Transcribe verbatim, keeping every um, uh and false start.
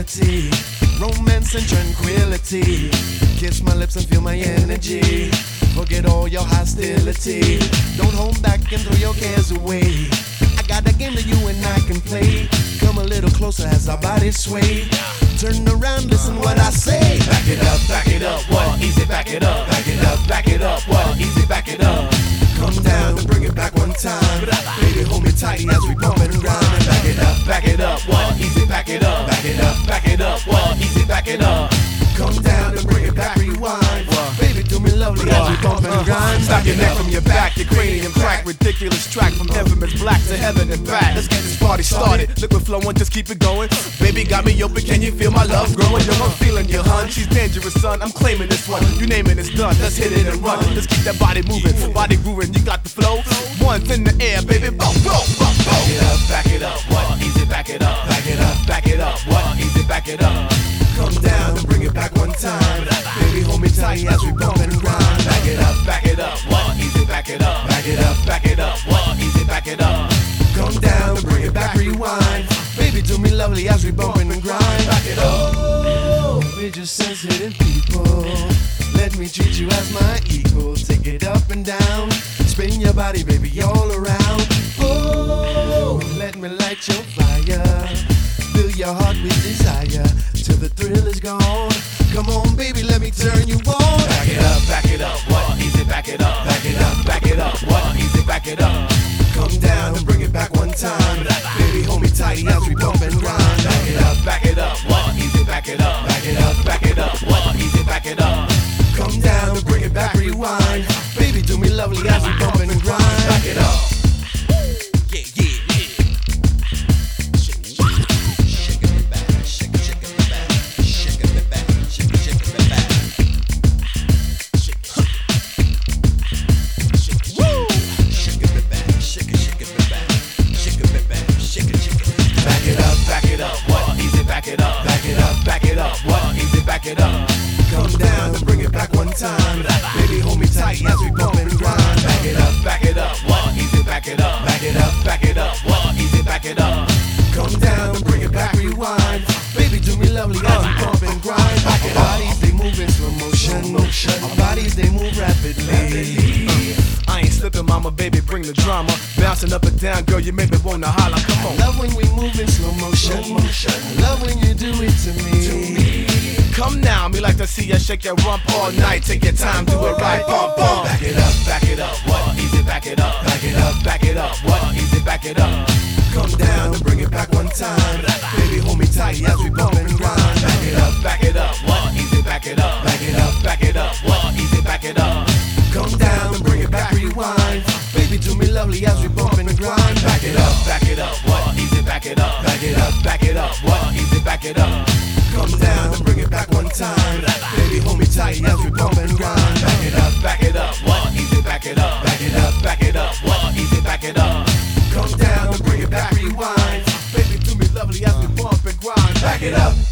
stability, romance and tranquility. Kiss my lips and feel my energy. Forget all your hostility. Don't hold back and throw your cares away. I got a game that you and I can play. Come a little closer as our bodies sway. Turn around, listen what I say. Back it up, back it up, what? Easy, back it up. Back it up, back it up, what? Easy, back it up. Come down and bring it back one time. Baby, hold me tight as we bump and grind. And back it up, back it up, what? Easy, back it up. Back it up, back it up, what? Easy, back it up. Come down and bring it back, rewind. Baby, do me lovely as we bump and grind. Stop your neck from your back, your cranium crack. Ridiculous track from infamous black to heaven and back. Let's get this party started. Liquid flowing, just keep it going. Baby got me open, can you feel my love growing? Yo, I'm feeling you, hun. She's dangerous, son. I'm claiming this one. You name it, it's done. Let's hit it and run. Let's keep that body moving, body grooving. You got the flow. One's in the air, baby. Go, go, go, go. Back it up, back it up. What? Easy, back it up. Back it up, back it up. What? Easy, back it up. Come down and bring it back one time. Baby, hold me tight as we bump and grind. Back it up, back it up. What? Easy, back it up. Back it up, back it up. What? Easy, back it up. Come down and bring it back, rewind. Baby, do me lovely as we bump and grind. Back it up. Oh, we're just sensitive people. Let me treat you as my equal. Take it up and down. Spin your body, baby, all around. Oh, let me light your fire. Fill your heart with desire till the thrill is gone. Come on, baby, let me turn you on. Back it up, back it up. What? Easy, back it up. Back it up, back it up. What? Easy, back it up. Come down and bring it back one time. Baby, hold me tight as we bump and grind. Back it up, back it up. What? Easy, back it up. Back it up, back it up. What? Easy, back it up. Come down and bring it back, rewind. Baby, do me lovely as we bump and grind. Back it up. Yeah, yeah, yeah. Back it up. Come down and bring it back one time. Baby, hold me tight as we bump and grind. Back it up, back it up. What? Easy, back it up. Back it up, back it up. What? Easy, back it up. Come down and bring it back, rewind. Baby, do me lovely as we bump and grind. Back it up. Our bodies, they move in slow motion. Our bodies, they move rapidly. I ain't slipping, mama, baby, bring the drama. Bouncing up and down, girl, you make me wanna holler. Come on. Love when we move in slow motion. Love when you do it to me. Come now, me like to see you shake your rump all night. Take your time, do it right, bump, bump. Back it up, back it up, what? Easy, back it up. Back it up, back it up, what? Easy, back it up. Come down and bring it back one time. Baby, hold me tight as we bump and grind. Back it up, back it up, what? Easy, back it up. Back it up, back it up, what? Easy, back it up. Come down and bring it back, rewind. Baby, do me lovely as we bump and grind. Back it up, back it up, what? Easy, back it up. Back it up, back it up, what? Easy, back it up. Come down and bring it back one time. Baby, hold me tight as we bump and grind. Back it up, back it up, what? Easy, back it up. Back it up, back it up, what? Easy, back it up. Come down and bring it back, rewind. Baby, do me lovely as we bump and grind. Back it up.